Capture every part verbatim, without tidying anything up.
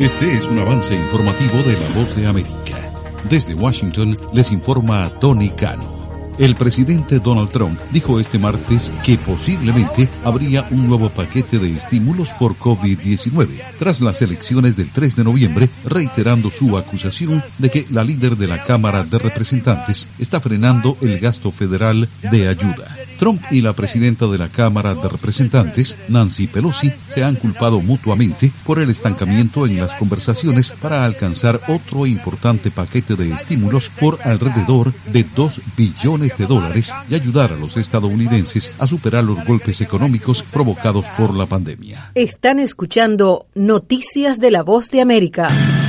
Este es un avance informativo de La Voz de América. Desde Washington les informa Tony Cano. El presidente Donald Trump dijo este martes que posiblemente habría un nuevo paquete de estímulos por COVID diecinueve, tras las elecciones del tres de noviembre, reiterando su acusación de que la líder de la Cámara de Representantes está frenando el gasto federal de ayuda. Trump y la presidenta de la Cámara de Representantes, Nancy Pelosi, se han culpado mutuamente por el estancamiento en las conversaciones para alcanzar otro importante paquete de estímulos por alrededor de dos billones de dólares y ayudar a los estadounidenses a superar los golpes económicos provocados por la pandemia. Están escuchando Noticias de La Voz de América.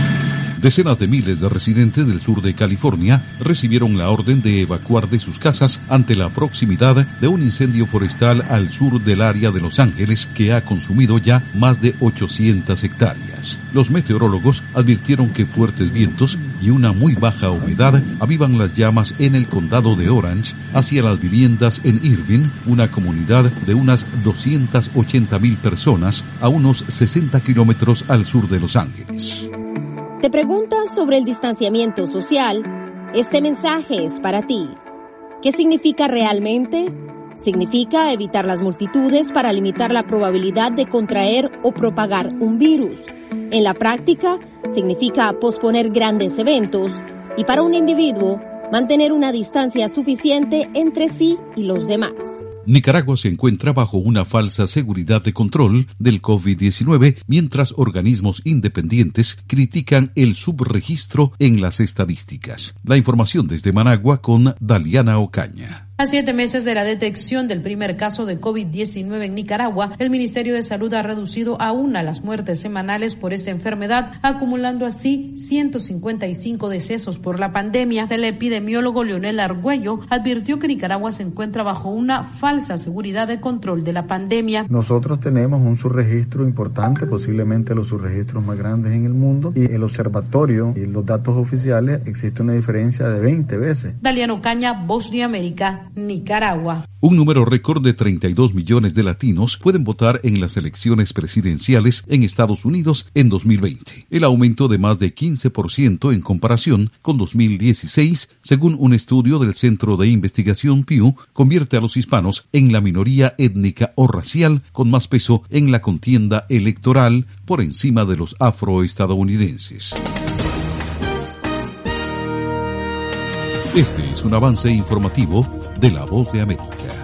Decenas de miles de residentes del sur de California recibieron la orden de evacuar de sus casas ante la proximidad de un incendio forestal al sur del área de Los Ángeles que ha consumido ya más de ochocientas hectáreas. Los meteorólogos advirtieron que fuertes vientos y una muy baja humedad avivan las llamas en el condado de Orange hacia las viviendas en Irving, una comunidad de unas doscientas ochenta mil personas a unos sesenta kilómetros al sur de Los Ángeles. ¿Te preguntas sobre el distanciamiento social? Este mensaje es para ti. ¿Qué significa realmente? Significa evitar las multitudes para limitar la probabilidad de contraer o propagar un virus. En la práctica, significa posponer grandes eventos y para un individuo, mantener una distancia suficiente entre sí y los demás. Nicaragua se encuentra bajo una falsa seguridad de control del COVID diecinueve, mientras organismos independientes critican el subregistro en las estadísticas. La información desde Managua con Daliana Ocaña. A siete meses de la detección del primer caso de COVID diecinueve en Nicaragua, el Ministerio de Salud ha reducido a una las muertes semanales por esta enfermedad, acumulando así ciento cincuenta y cinco decesos por la pandemia. El epidemiólogo Leonel Argüello advirtió que Nicaragua se encuentra bajo una falsa seguridad de control de la pandemia. Nosotros tenemos un subregistro importante, posiblemente los subregistros más grandes en el mundo, y el observatorio y los datos oficiales existe una diferencia de veinte veces. Daliana Ocaña, Voz de América, Nicaragua. Un número récord de treinta y dos millones de latinos pueden votar en las elecciones presidenciales en Estados Unidos en dos mil veinte. El aumento de más de quince por ciento en comparación con dos mil dieciséis, según un estudio del Centro de Investigación Pew, convierte a los hispanos en la minoría étnica o racial con más peso en la contienda electoral por encima de los afroestadounidenses. Este es un avance informativo de La Voz de América.